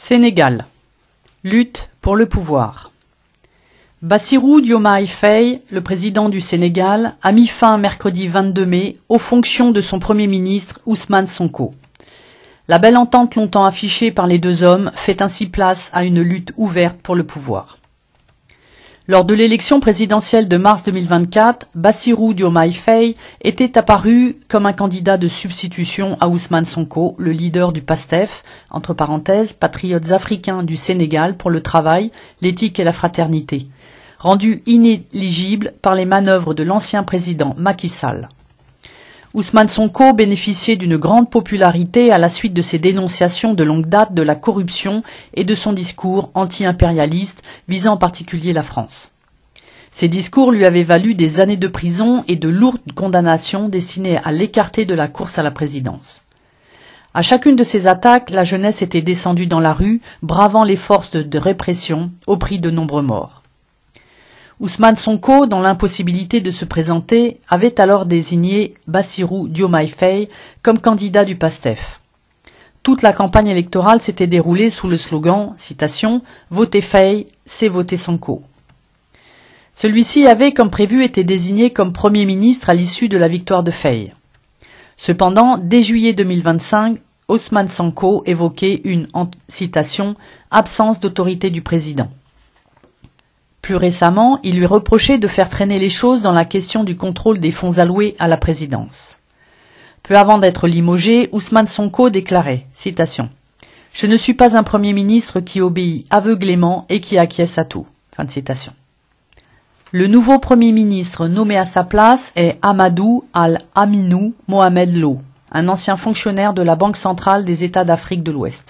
Sénégal. Lutte pour le pouvoir. Bassirou Diomaye Faye, le président du Sénégal, a mis fin mercredi 22 mai aux fonctions de son Premier ministre Ousmane Sonko. La belle entente longtemps affichée par les deux hommes fait ainsi place à une lutte ouverte pour le pouvoir. Lors de l'élection présidentielle de mars 2024, Bassirou Diomaye Faye était apparu comme un candidat de substitution à Ousmane Sonko, le leader du PASTEF, entre parenthèses, Patriotes africains du Sénégal pour le travail, l'éthique et la fraternité, rendu inéligible par les manœuvres de l'ancien président Macky Sall. Ousmane Sonko bénéficiait d'une grande popularité à la suite de ses dénonciations de longue date de la corruption et de son discours anti-impérialiste visant en particulier la France. Ces discours lui avaient valu des années de prison et de lourdes condamnations destinées à l'écarter de la course à la présidence. À chacune de ces attaques, la jeunesse était descendue dans la rue, bravant les forces de répression au prix de nombreux morts. Ousmane Sonko, dans l'impossibilité de se présenter, avait alors désigné Bassirou Diomaye Faye comme candidat du PASTEF. Toute la campagne électorale s'était déroulée sous le slogan, citation, « Voter Faye, c'est voter Sonko ». Celui-ci avait, comme prévu, été désigné comme Premier ministre à l'issue de la victoire de Faye. Cependant, dès juillet 2025, Ousmane Sonko évoquait une, citation, « absence d'autorité du président ». Plus récemment, il lui reprochait de faire traîner les choses dans la question du contrôle des fonds alloués à la présidence. Peu avant d'être limogé, Ousmane Sonko déclarait, citation, « Je ne suis pas un Premier ministre qui obéit aveuglément et qui acquiesce à tout. » Fin de citation. Le nouveau Premier ministre nommé à sa place est Amadou Al-Aminou Mohamed Lo, un ancien fonctionnaire de la Banque centrale des États d'Afrique de l'Ouest.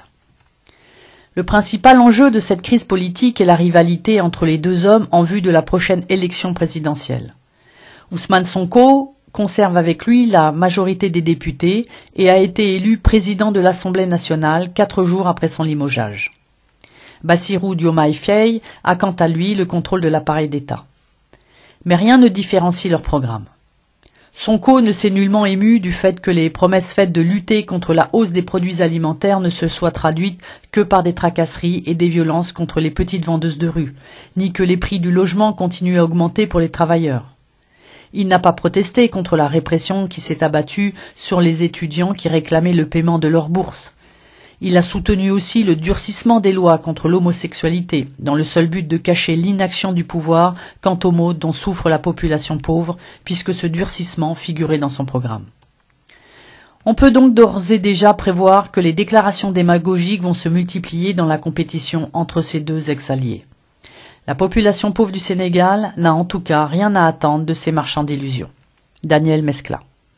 Le principal enjeu de cette crise politique est la rivalité entre les deux hommes en vue de la prochaine élection présidentielle. Ousmane Sonko conserve avec lui la majorité des députés et a été élu président de l'Assemblée nationale 4 jours après son limogeage. Bassirou Diomaye Faye a quant à lui le contrôle de l'appareil d'État. Mais rien ne différencie leur programme. Sonko ne s'est nullement ému du fait que les promesses faites de lutter contre la hausse des produits alimentaires ne se soient traduites que par des tracasseries et des violences contre les petites vendeuses de rue, ni que les prix du logement continuent à augmenter pour les travailleurs. Il n'a pas protesté contre la répression qui s'est abattue sur les étudiants qui réclamaient le paiement de leurs bourses. Il a soutenu aussi le durcissement des lois contre l'homosexualité, dans le seul but de cacher l'inaction du pouvoir quant aux maux dont souffre la population pauvre, puisque ce durcissement figurait dans son programme. On peut donc d'ores et déjà prévoir que les déclarations démagogiques vont se multiplier dans la compétition entre ces deux ex-alliés. La population pauvre du Sénégal n'a en tout cas rien à attendre de ces marchands d'illusions. Daniel Mescla.